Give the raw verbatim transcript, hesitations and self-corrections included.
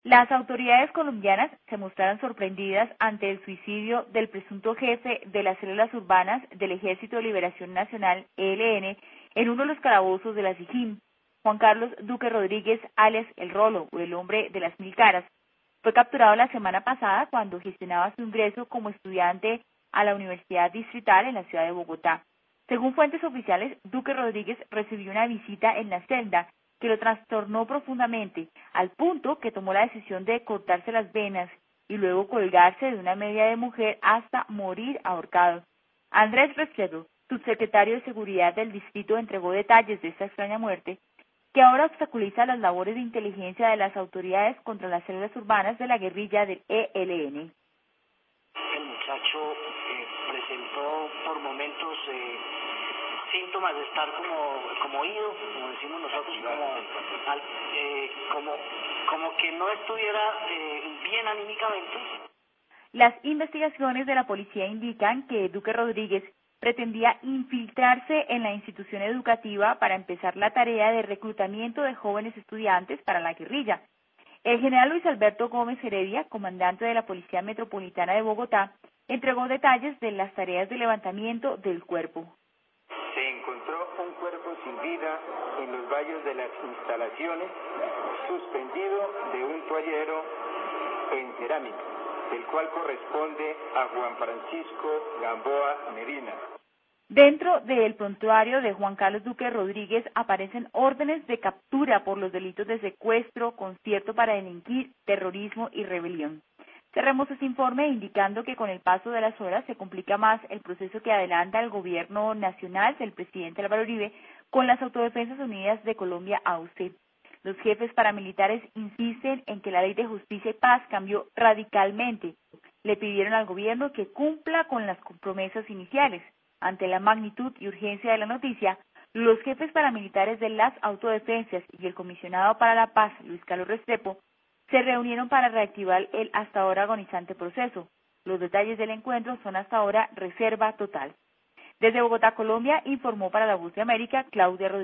Las autoridades colombianas se mostraron sorprendidas ante el suicidio del presunto jefe de las células urbanas del Ejército de Liberación Nacional, E L N, en uno de los calabozos de la SIJIN. Juan Carlos Duque Rodríguez, alias El Rolo, o el hombre de las mil caras, fue capturado la semana pasada cuando gestionaba su ingreso como estudiante a la Universidad Distrital en la ciudad de Bogotá. Según fuentes oficiales, Duque Rodríguez recibió una visita en la celda que lo trastornó profundamente, al punto que tomó la decisión de cortarse las venas y luego colgarse de una media de mujer hasta morir ahorcado. Andrés Restrepo, subsecretario de Seguridad del distrito, entregó detalles de esta extraña muerte, que ahora obstaculiza las labores de inteligencia de las autoridades contra las células urbanas de la guerrilla del E L N. El muchacho eh, presentó por momentos eh, síntomas de estar como, como oído, como decimos nosotros, como, al, eh, como, como que no estuviera eh, bien anímicamente. Las investigaciones de la policía indican que Duque Rodríguez pretendía infiltrarse en la institución educativa para empezar la tarea de reclutamiento de jóvenes estudiantes para la guerrilla. El general Luis Alberto Gómez Heredia, comandante de la Policía Metropolitana de Bogotá, entregó detalles de las tareas de levantamiento del cuerpo. Se encontró un cuerpo sin vida en los valles de las instalaciones, suspendido de un toallero en cerámica, el cual corresponde a Juan Francisco Gamboa Medina. Dentro del prontuario de Juan Carlos Duque Rodríguez aparecen órdenes de captura por los delitos de secuestro, concierto para delinquir, terrorismo y rebelión. Cerremos este informe indicando que con el paso de las horas se complica más el proceso que adelanta el gobierno nacional del presidente Álvaro Uribe con las Autodefensas Unidas de Colombia, A U C. Los jefes paramilitares insisten en que la Ley de Justicia y Paz cambió radicalmente. Le pidieron al gobierno que cumpla con las promesas iniciales. Ante la magnitud y urgencia de la noticia, los jefes paramilitares de las autodefensas y el comisionado para la paz, Luis Carlos Restrepo, se reunieron para reactivar el hasta ahora agonizante proceso. Los detalles del encuentro son hasta ahora reserva total. Desde Bogotá, Colombia, informó para La Voz de América Claudia Rodríguez.